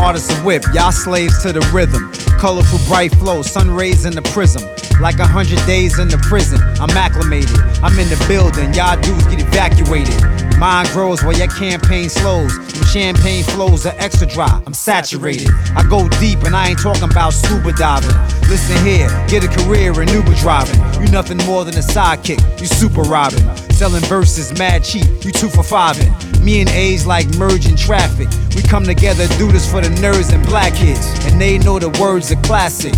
hard as a whip, y'all slaves to the rhythm. Colorful bright flow, sun rays in the prism. Like 100 days in the prison, I'm acclimated. I'm in the building, y'all dudes get evacuated. Mine grows while your campaign slows. Them champagne flows are extra dry, I'm saturated. I go deep and I ain't talking about scuba diving. Listen here, get a career in Uber driving. You nothing more than a sidekick, you super robbing. Selling verses mad cheap, you 2 for 5. Me and A's like merging traffic. We come together, do this for the nerds and black kids. And they know the words are classic.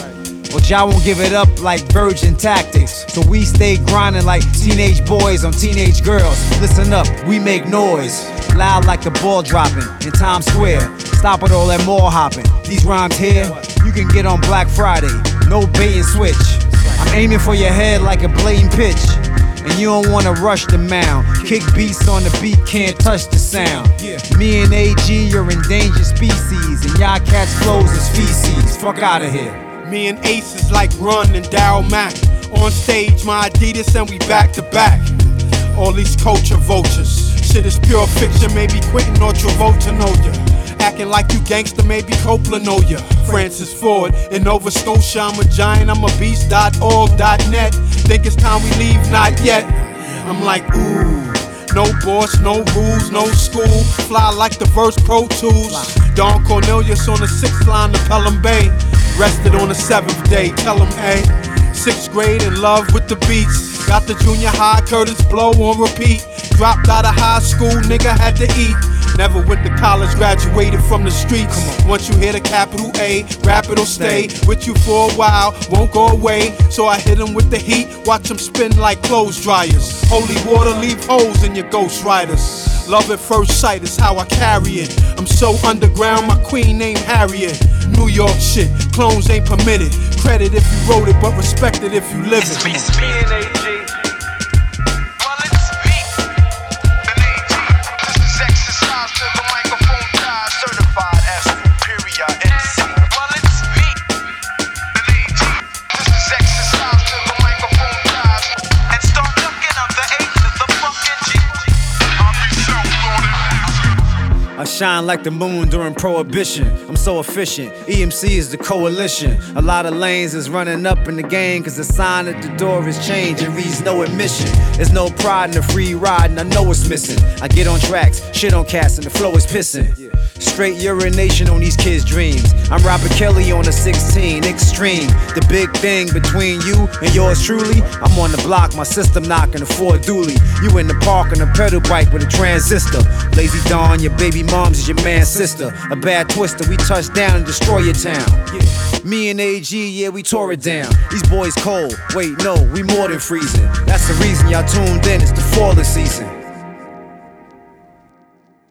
But y'all won't give it up like virgin tactics. So we stay grinding like teenage boys on teenage girls. Listen up, we make noise. Loud like the ball dropping in Times Square. Stop with all that mall hopping. These rhymes here, you can get on Black Friday. No bait and switch. I'm aiming for your head like a blatant pitch. And you don't wanna rush the mound. Kick beats on the beat, can't touch the sound. Me and AG, you're endangered species. And y'all cats flows is feces. Fuck out of here. Me and Ace is like Run and Daryl Mack. On stage, my Adidas and we back to back. All these culture vultures. Shit is pure fiction, maybe Quentin or Travolta know ya. Acting like you gangster, maybe Coppola know ya. Francis Ford in Nova Scotia, I'm a giant, I'm a beast.org.net. Think it's time we leave, not yet. I'm like, ooh. No boss, no rules, no school. Fly like the verse Pro Tools. Don Cornelius on the 6th line of Pelham Bay. Rested on the 7th day, tell him, hey. 6th grade in love with the beats. Got the junior high Curtis Blow on repeat. Dropped out of high school, nigga had to eat. Never went to college, graduated from the streets. Once you hear the capital A, rap it'll stay with you for a while, won't go away. So I hit him with the heat, watch him spin like clothes dryers. Holy water leave holes in your Ghost Riders. Love at first sight is how I carry it. I'm so underground, my queen named Harriet. New York shit, clones ain't permitted. Credit if you wrote it, but respect it if you live it. It's me and AG. I shine like the moon during Prohibition. I'm so efficient. EMC is the coalition. A lot of lanes is running up in the game, cause the sign at the door is changed. It reads no admission. There's no pride in the free ride, and I know it's missing. I get on tracks, shit on cats, and the flow is pissing. Straight urination on these kids' dreams. I'm Robert Kelly on the 16, extreme. The big thing between you and yours truly. I'm on the block, my system knocking the Ford Dually. You in the park on a pedal bike with a transistor. Lazy Dawn, your baby mom's is your man's sister. A bad twister, we touch down and destroy your town. Me and AG, yeah, we tore it down. These boys cold, wait, no, we more than freezing. That's the reason y'all tuned in, it's the falling season.